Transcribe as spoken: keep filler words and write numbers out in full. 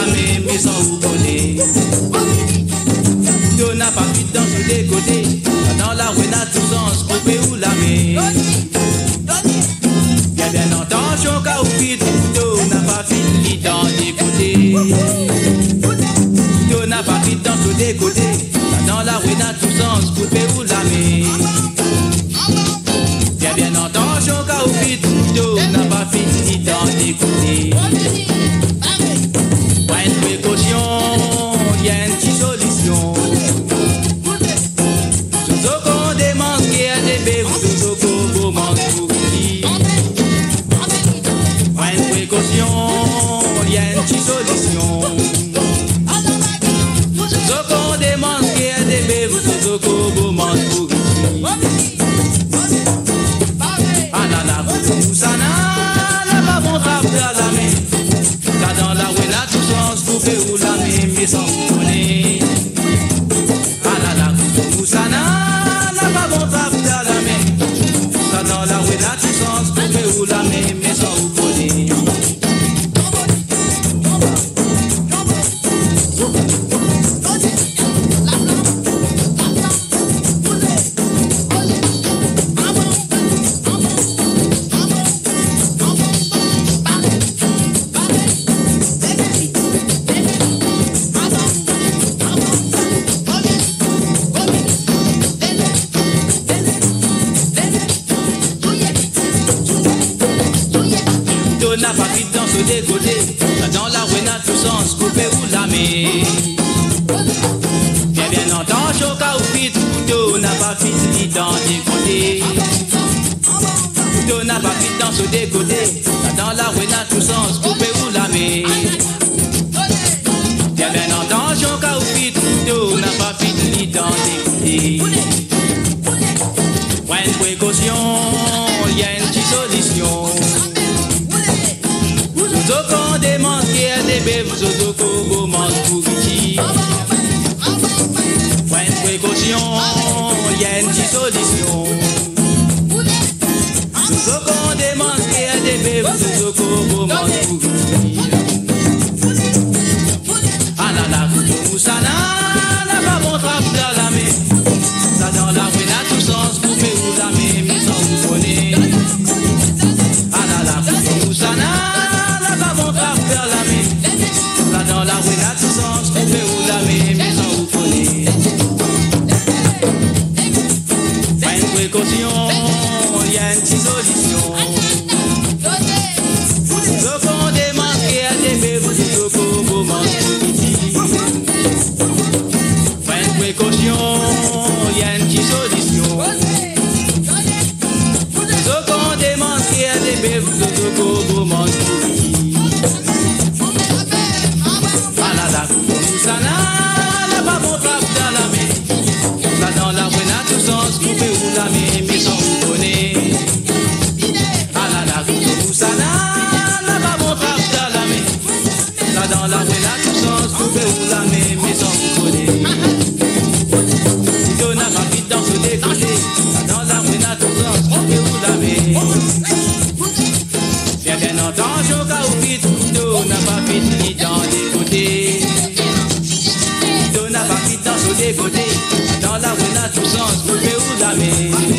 la main, mais sans vous connaître. On n'a pas vite dans tous les côtés. Dans la rue, n'a tout sens, coupé ou la main. Bien bien entendu, on a oublié tout, on n'a pas fini dans des côtés. On n'a pas vite dans tous les côtés. Dans la rue, n'a tout sens, coupé ou la main. Bien bien entendu, on a oublié tout, on n'a pas fini dans des côtés. Pas une précaution, y a une petite solution. Il y a une petite solution. Zoko demande qui est des bébés, Zoko demande pour ah là là, Moussana, là bas mon travail à la main. Là dans la rue, là tout sens, coupé ou la main, mais sans vous connaître. Ah là là, Moussana, là bas mon travail à la main. Là dans la rue, là tout sens, coupé ou la main, mais sans vous connaître. N'a pas vite dans ce décollé. Dans la rue, n'a tout sens, coupé ou la main. Bien bien entendu, au cas où vite, tout n'a pas fini dans des côtés. Tout n'a pas vite dans ce décollé. Dans la rue, n'a tout sens, coupé ou la main. Bien bien entendu, au cas où vite, tout n'a pas fini dans des côtés. Point de précaution, il y a une petite solution. Zoko demande qui est des bébés, Zoko demande pour qui. Point de précaution, il y a une petite solution. Zoko demande qui est des bébés, Zoko demande pour qui. Ah là là, Moussana, là bas mon travail à la main. Ça dans la rue, n'a tout sens, coupé ou la main, mais sans vous connaître. Ah là là, Moussana. Dans la rue, là, tout sens, coupé ou la main, mais sans vous connaître. Pas une précaution, il y a une petite solution. Zoko demande qui a des bébés, Zoko demande pour qui. Pas une précaution, il y a une petite solution. Zoko demande qui a des bébés, Zoko demande pour qui. Coupé ou la main, mais sans vous connaître. Ah là là, Moussana, là bas mon travail à la main. Là dans la rue, là tout sens, coupé ou la main, mais sans vous connaître. Tout n'a pas vite dans ce décollé. Là dans la rue, là tout sens, coupé ou la main. Bien bien entendu, au cas où vite, tout n'a pas fini dans les côtés. Tout n'a pas vite dans ce décollé. Dans la rue, là tout sens, coupé ou la main.